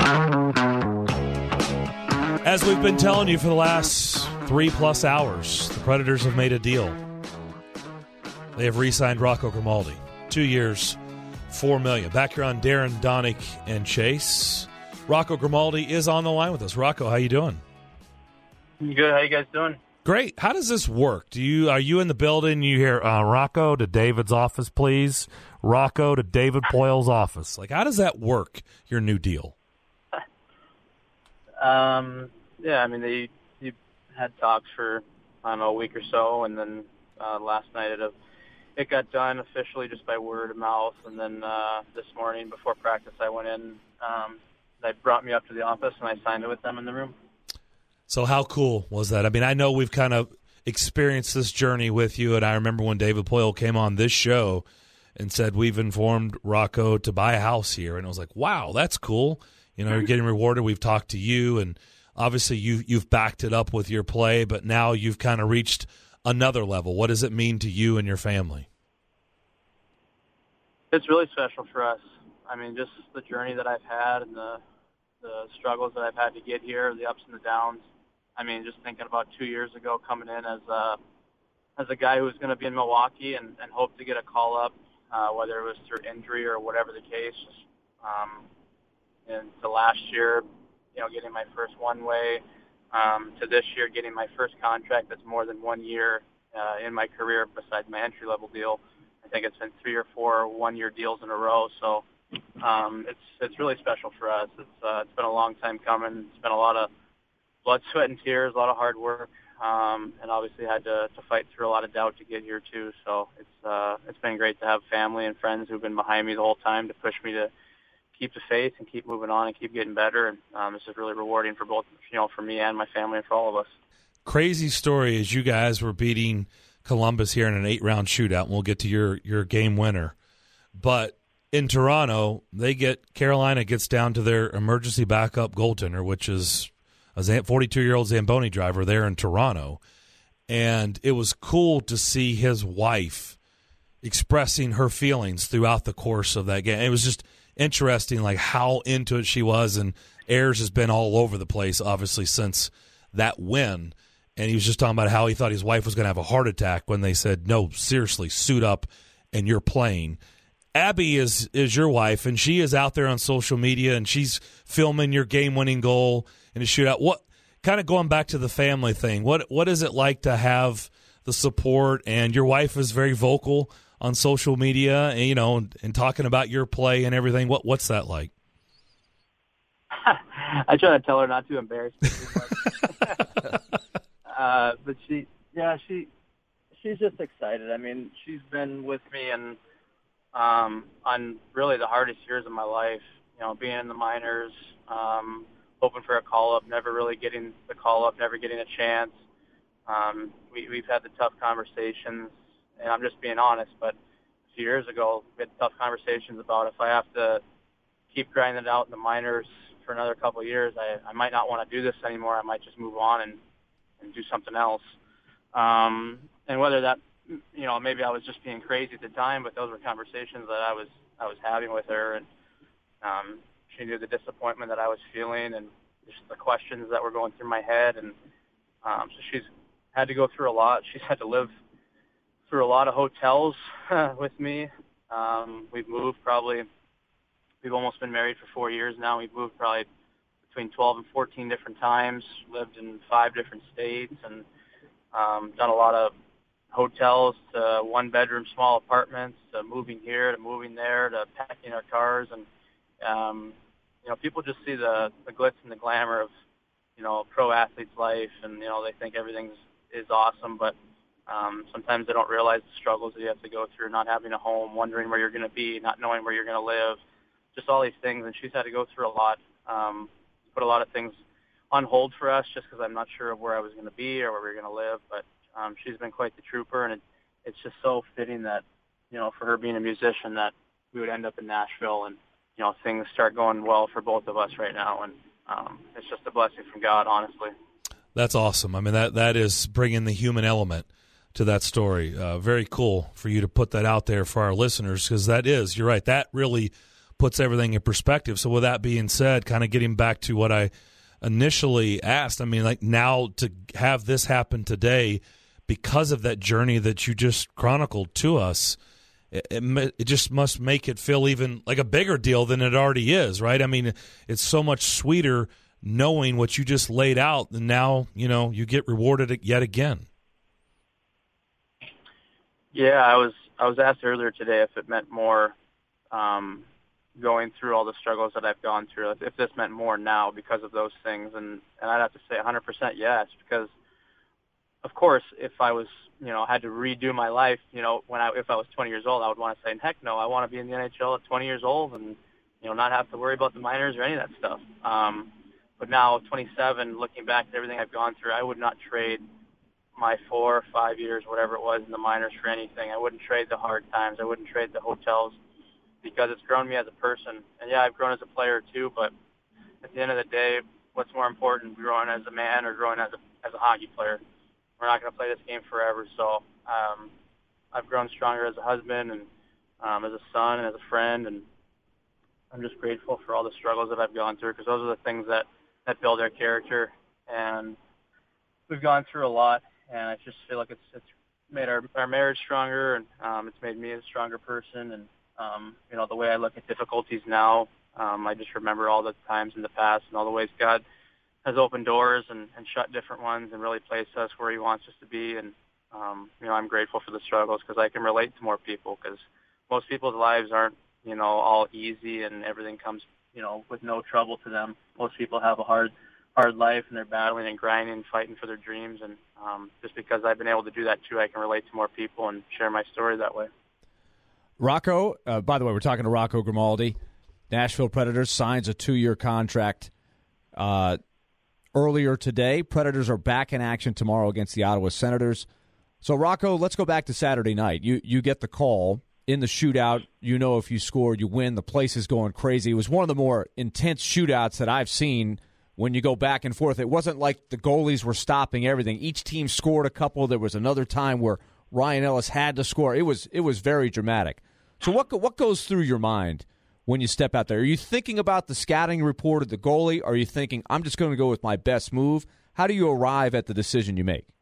As we've been telling you for the last 3+ hours, the Predators have made a deal. They have re-signed Rocco Grimaldi. 2 years, $4 million. Back here on Darren, Donick, and Chase. Rocco Grimaldi is on the line with us. Rocco, how you doing? Good. How you guys doing? Great. How does this work? Are you in the building? You hear Rocco to David's office, please. Rocco to David Poyle's office. Like, how does that work? Your new deal? Yeah. I mean, they had talks for a week or so, and then last night it got done officially just by word of mouth, and then this morning before practice I went in. They brought me up to the office and I signed it with them in the room. So how cool was that? I mean, I know we've kind of experienced this journey with you, and I remember when David Poyle came on this show and said, we've informed Rocco to buy a house here. And I was like, wow, that's cool. You know, you're getting rewarded. We've talked to you, and obviously you've backed it up with your play, but now you've kind of reached another level. What does it mean to you and your family? It's really special for us. I mean, just the journey that I've had and the struggles that I've had to get here, the ups and the downs. I mean, just thinking about 2 years ago coming in as a guy who was going to be in Milwaukee and hope to get a call up, whether it was through injury or whatever the case. And to last year, you know, getting my first one-way, to this year getting my first contract that's more than 1 year in my career besides my entry-level deal. I think it's been 3 or 4 one-year deals in a row. So it's really special for us. It's been a long time coming. It's been a lot of blood, sweat, and tears, a lot of hard work, and obviously had to fight through a lot of doubt to get here too. So it's been great to have family and friends who've been behind me the whole time to push me to keep the faith and keep moving on and keep getting better. And this is really rewarding for both, you know, for me and my family and for all of us. Crazy story as you guys were beating Columbus here in an 8-round shootout, and we'll get to your game winner. But in Toronto, Carolina gets down to their emergency backup goaltender, which is a 42-year-old Zamboni driver there in Toronto. And it was cool to see his wife expressing her feelings throughout the course of that game. It was just interesting, like how into it she was. And Ayers has been all over the place, obviously, since that win. And he was just talking about how he thought his wife was going to have a heart attack when they said, no, seriously, suit up and you're playing. Abby is your wife, and she is out there on social media, and she's filming your game-winning goal in a shootout. What kind of going back to the family thing? What is it like to have the support? And your wife is very vocal on social media, and, you know, and talking about your play and everything. What's that like? I try to tell her not to embarrass me too much. But she's just excited. I mean, she's been with me and on really the hardest years of my life, you know, being in the minors, hoping for a call-up, never really getting the call-up, never getting a chance. We've had the tough conversations, and I'm just being honest, but a few years ago, we had tough conversations about if I have to keep grinding it out in the minors for another couple of years, I might not want to do this anymore. I might just move on and do something else. And whether that, you know, maybe I was just being crazy at the time, but those were conversations that I was having with her, and she knew the disappointment that I was feeling and just the questions that were going through my head, and so she's had to go through a lot. She's had to live through a lot of hotels with me. We've almost been married for 4 years now. We've moved probably between 12 and 14 different times, lived in 5 different states, and done a lot of hotels to one-bedroom small apartments to moving here to moving there to packing our cars. And, you know, people just see the glitz and the glamour of, you know, a pro athlete's life, and, you know, they think everything is awesome, but sometimes they don't realize the struggles that you have to go through, not having a home, wondering where you're going to be, not knowing where you're going to live, just all these things. And she's had to go through a lot, put a lot of things on hold for us just because I'm not sure of where I was going to be or where we were going to live. But she's been quite the trooper, and it's just so fitting that, you know, for her being a musician, that we would end up in Nashville and, you know, things start going well for both of us right now. And it's just a blessing from God, honestly. That's awesome. I mean, that is bringing the human element to that story. Very cool for you to put that out there for our listeners, because that is, you're right, that really puts everything in perspective. So with that being said, kind of getting back to what I initially asked, I mean, like now to have this happen today because of that journey that you just chronicled to us, it just must make it feel even like a bigger deal than it already is, right? I mean, it's so much sweeter knowing what you just laid out, and now, you get rewarded yet again. Yeah, I was asked earlier today if it meant more going through all the struggles that I've gone through, if this meant more now because of those things, and I'd have to say 100% yes, because of course, if I was, had to redo my life, if I was 20 years old, I would want to say, heck no, I want to be in the NHL at 20 years old and, not have to worry about the minors or any of that stuff. But now, 27, looking back at everything I've gone through, I would not trade my 4 or 5 years, whatever it was in the minors, for anything. I wouldn't trade the hard times. I wouldn't trade the hotels, because it's grown me as a person. And yeah, I've grown as a player too, but at the end of the day, what's more important, growing as a man or growing as a hockey player? We're not going to play this game forever. So I've grown stronger as a husband and as a son and as a friend, and I'm just grateful for all the struggles that I've gone through, because those are the things that build our character. And we've gone through a lot, and I just feel like it's made our marriage stronger, and it's made me a stronger person. And the way I look at difficulties now, I just remember all the times in the past and all the ways God has opened doors and shut different ones and really placed us where he wants us to be. And, I'm grateful for the struggles, because I can relate to more people, because most people's lives aren't, all easy and everything comes, with no trouble to them. Most people have a hard life, and they're battling and grinding and fighting for their dreams. And just because I've been able to do that too, I can relate to more people and share my story that way. Rocco, by the way, we're talking to Rocco Grimaldi. Nashville Predators signs a 2-year contract earlier today. Predators are back in action tomorrow against the Ottawa Senators. So, Rocco, let's go back to Saturday night. You get the call in the shootout. If you score, you win. The place is going crazy. It was one of the more intense shootouts that I've seen when you go back and forth. It wasn't like the goalies were stopping everything. Each team scored a couple. There was another time where Ryan Ellis had to score. It was very dramatic. So what goes through your mind when you step out there? Are you thinking about the scouting report of the goalie? Are you thinking, I'm just going to go with my best move? How do you arrive at the decision you make?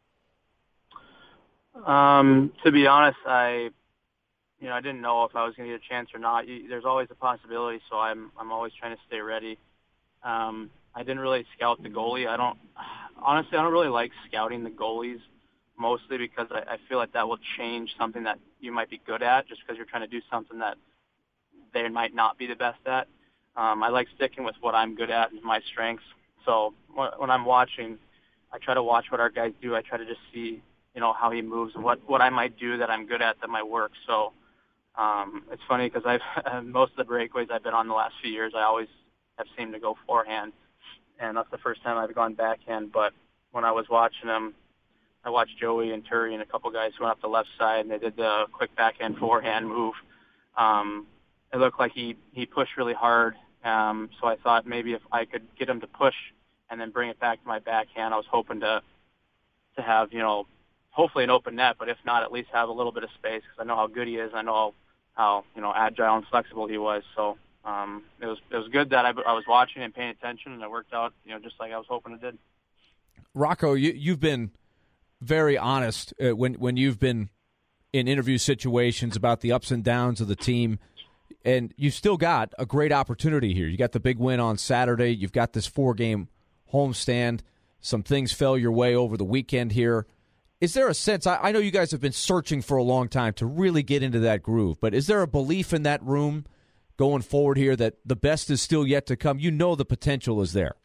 To be honest, I didn't know if I was going to get a chance or not. There's always a possibility, so I'm always trying to stay ready. I didn't really scout the goalie. I don't really like scouting the goalies, mostly because I feel like that will change something that you might be good at, just because you're trying to do something that they might not be the best at. I like sticking with what I'm good at and my strengths. So when I'm watching, I try to watch what our guys do. I try to just see, how he moves and what I might do that I'm good at that might work. So it's funny because most of the breakaways I've been on the last few years, I always have seemed to go forehand, and that's the first time I've gone backhand. But when I was watching them, I watched Joey and Turry and a couple guys who went up the left side, and they did the quick backhand forehand move. It looked like he pushed really hard, so I thought maybe if I could get him to push and then bring it back to my backhand, I was hoping to have, hopefully an open net, but if not, at least have a little bit of space, because I know how good he is. I know how agile and flexible he was. So it was good that I was watching and paying attention, and it worked out, just like I was hoping it did. Rocco, you've been very honest when you've been in interview situations about the ups and downs of the team, and you've still got a great opportunity here. You got the big win on Saturday. You've got this 4-game homestand. Some things fell your way over the weekend here. Is there a sense, I know you guys have been searching for a long time to really get into that groove, but is there a belief in that room going forward here that the best is still yet to come? The potential is there.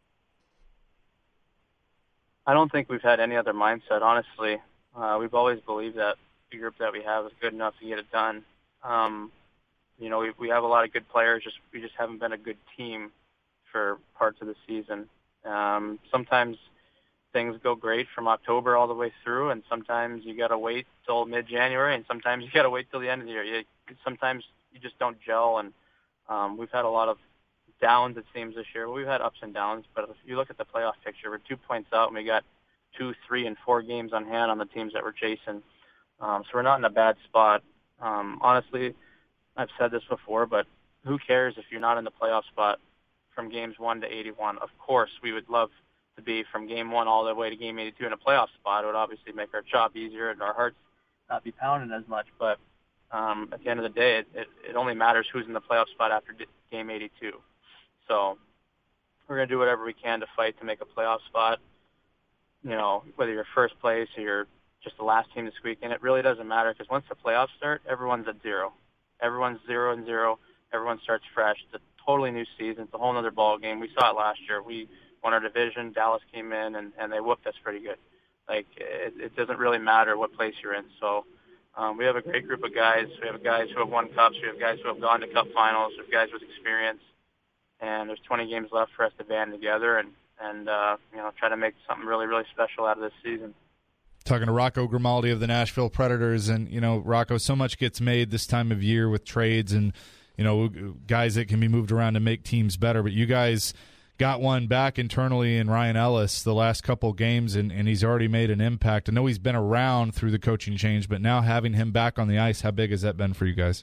I don't think we've had any other mindset, honestly. We've always believed that the group that we have is good enough to get it done. We have a lot of good players. We just haven't been a good team for parts of the season. Sometimes things go great from October all the way through, and sometimes you got to wait till mid-January, and sometimes you got to wait till the end of the year. Sometimes you just don't gel, and we've had a lot of downs, it seems, this year. We've had ups and downs, but if you look at the playoff picture, we're 2 points out, and we got 2, 3, and 4 games on hand on the teams that we're chasing. So we're not in a bad spot. Honestly, I've said this before, but who cares if you're not in the playoff spot from games 1 to 81? Of course, we would love to be from game 1 all the way to game 82 in a playoff spot. It would obviously make our job easier and our hearts not be pounding as much. But at the end of the day, it only matters who's in the playoff spot after game 82. So we're going to do whatever we can to fight to make a playoff spot. Whether you're first place or you're just the last team to squeak in, it really doesn't matter, because once the playoffs start, everyone's at 0. Everyone's 0-0. Everyone starts fresh. It's a totally new season. It's a whole other ball game. We saw it last year. We won our division. Dallas came in, and they whooped us pretty good. Like, it doesn't really matter what place you're in. So we have a great group of guys. We have guys who have won cups. We have guys who have gone to cup finals. We have guys with experience. And there's 20 games left for us to band together and try to make something really, really special out of this season. Talking to Rocco Grimaldi of the Nashville Predators, and Rocco, so much gets made this time of year with trades and guys that can be moved around to make teams better. But you guys got one back internally in Ryan Ellis the last couple games, and he's already made an impact. I know he's been around through the coaching change, but now having him back on the ice, how big has that been for you guys?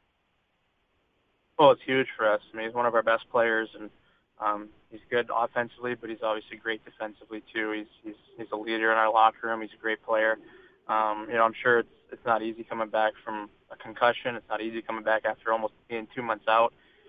Well, it's huge for us. I mean, he's one of our best players, and he's good offensively, but he's obviously great defensively too. He's a leader in our locker room. He's a great player. I'm sure it's not easy coming back from a concussion. It's not easy coming back after almost being 2 months out.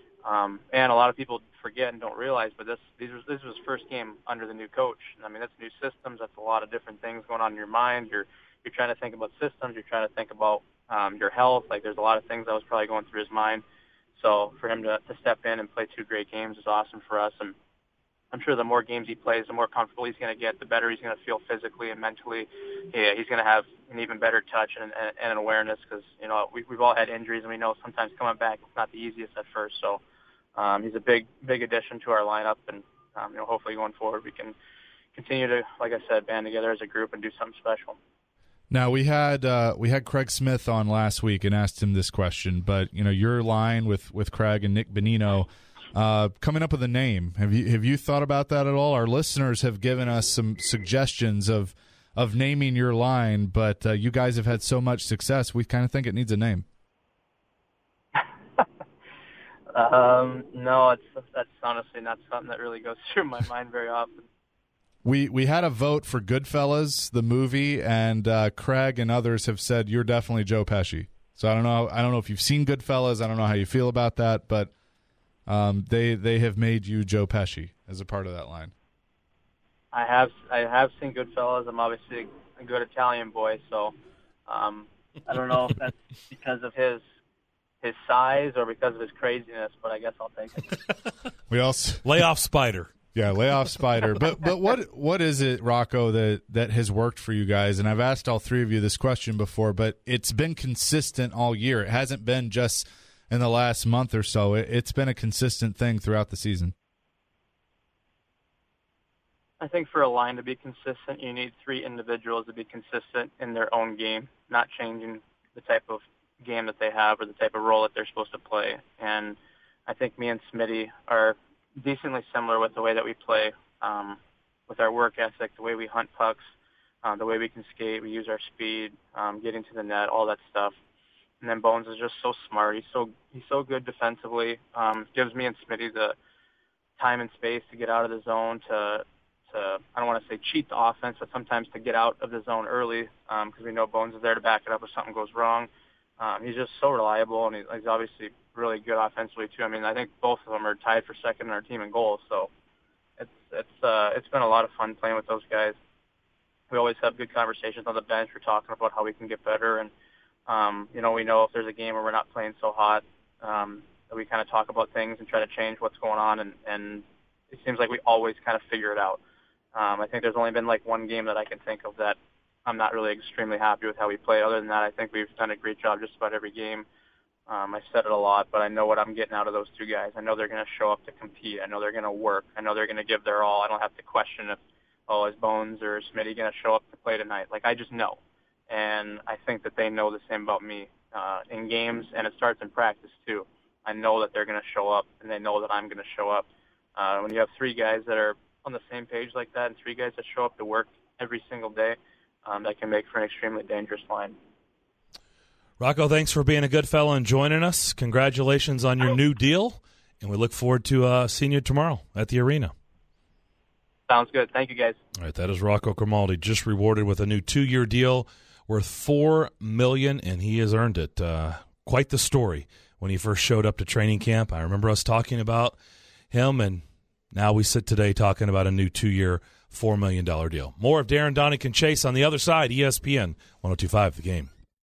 And a lot of people forget and don't realize, but this was his first game under the new coach. I mean, that's new systems. That's a lot of different things going on in your mind. You're trying to think about systems. You're trying to think about your health. Like, there's a lot of things that was probably going through his mind. So for him to step in and play 2 great games is awesome for us. And I'm sure the more games he plays, the more comfortable he's going to get, the better he's going to feel physically and mentally. Yeah, he's going to have an even better touch and an awareness, because we've all had injuries, and we know sometimes coming back it's not the easiest at first. So he's a big addition to our lineup, and hopefully going forward we can continue to, like I said, band together as a group and do something special. Now, we had Craig Smith on last week and asked him this question, but your line with Craig and Nick Bonino, coming up with a name. Have you thought about that at all? Our listeners have given us some suggestions of naming your line, but you guys have had so much success, we kind of think it needs a name. No, that's honestly not something that really goes through my mind very often. We had a vote for Goodfellas, the movie, and Craig and others have said you're definitely Joe Pesci. So I don't know if you've seen Goodfellas. I don't know how you feel about that, but they have made you Joe Pesci as a part of that line. I have seen Goodfellas. I'm obviously a good Italian boy, so I don't know if that's because of his size or because of his craziness, but I guess I'll take it. We also lay off Spider. Yeah, lay off Spider. But what is it, Rocco, that has worked for you guys? And I've asked all 3 of you this question before, but it's been consistent all year. It hasn't been just in the last month or so. It's been a consistent thing throughout the season. I think for a line to be consistent, you need 3 individuals to be consistent in their own game, not changing the type of game that they have or the type of role that they're supposed to play. And I think me and Smitty are decently similar with the way that we play, with our work ethic, the way we hunt pucks, the way we can skate, we use our speed, getting to the net, all that stuff. And then Bones is just so smart. He's so good defensively. Gives me and Smitty the time and space to get out of the zone, to I don't want to say cheat the offense, but sometimes to get out of the zone early, because we know Bones is there to back it up if something goes wrong. He's just so reliable, and he's obviously really good offensively too. I mean, I think both of them are tied for second in our team in goals. So it's been a lot of fun playing with those guys. We always have good conversations on the bench. We're talking about how we can get better, and we know if there's a game where we're not playing so hot, that we kind of talk about things and try to change what's going on, and it seems like we always kind of figure it out. I think there's only been like 1 game that I can think of that I'm not really extremely happy with how we play. Other than that, I think we've done a great job just about every game. I said it a lot, but I know what I'm getting out of those 2 guys. I know they're going to show up to compete. I know they're going to work. I know they're going to give their all. I don't have to question if, is Bones or Smitty going to show up to play tonight? Like, I just know. And I think that they know the same about me in games, and it starts in practice too. I know that they're going to show up, and they know that I'm going to show up. When you have 3 guys that are on the same page like that, and 3 guys that show up to work every single day, that can make for an extremely dangerous line. Rocco, thanks for being a good fellow and joining us. Congratulations on your new deal, and we look forward to seeing you tomorrow at the arena. Sounds good. Thank you, guys. All right, that is Rocco Grimaldi, just rewarded with a new 2-year deal worth $4 million, and he has earned it. Quite the story when he first showed up to training camp. I remember us talking about him, and now we sit today talking about a new 2-year, $4 million deal. More of Darren Donick and Chase on the other side, ESPN 102.5 The Game.